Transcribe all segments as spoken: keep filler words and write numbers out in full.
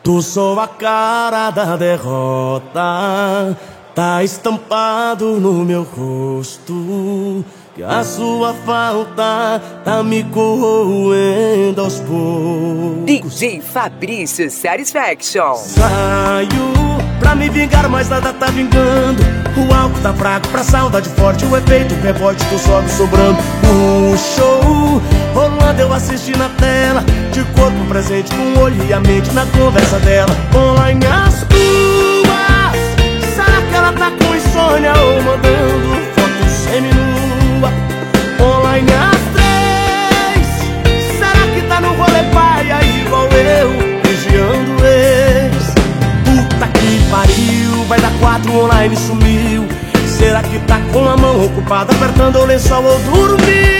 Tu sou a cara da derrota, tá estampado no meu rosto, que a sua falta tá me corroendo aos poucos. D J Fabrício Satisfaction. Saio pra me vingar, mas nada tá vingando. O álcool tá fraco pra saudade forte, o efeito rebote tu sobe sobrando. O show rolando eu assisti na tela, de corpo presente com o olho e a mente na conversa dela. Online as tuas, será que ela tá com insônia ou mandando foto seminua? Online as três, será que tá no rolê paia igual eu, vigiando ex? Puta que pariu, vai dar quatro online sumiu. Será que tá com a mão ocupada apertando o lençol ou dormiu?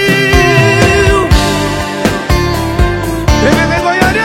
Vem, vem, vem, Goiânia!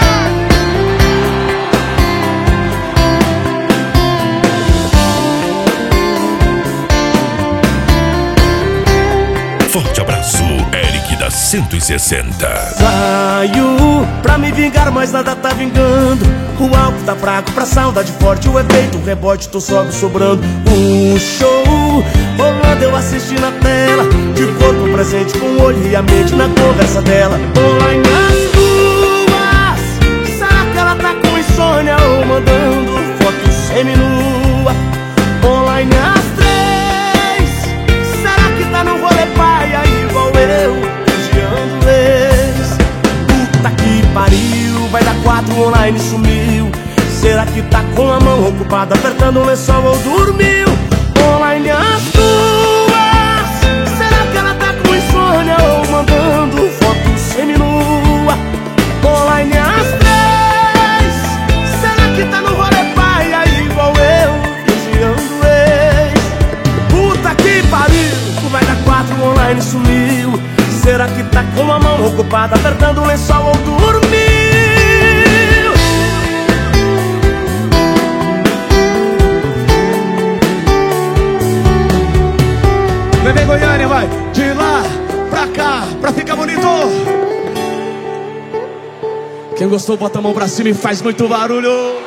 Forte abraço, Eric da cento e sessenta. Saio pra me vingar, mas nada tá vingando. O álcool tá fraco pra saudade forte, o efeito rebote tu sobe sobrando. O show rolando eu assisti na tela, de corpo presente com o olho e a mente na conversa dela. Online as tuas, será que ela tá com insônia ou mandando foto seminua? Online as três, será que tá no rolê paia igual eu, vigiando ex? Puta que pariu, vai dar quatro online sumiu. Será que tá com a mão ocupada apertando o lençol ou dormiu? Online as tuas, será que ela tá com insônia ou mandando foto seminua? Online as três, será que tá no rolê paia igual eu, vigiando ex? Puta que pariu, vai dar quatro online sumiu. Será que tá com a mão ocupada apertando o lençol ou dormiu? Vem, vem, Goiânia, vai! De lá pra cá, pra ficar bonito! Quem gostou, bota a mão pra cima e faz muito barulho!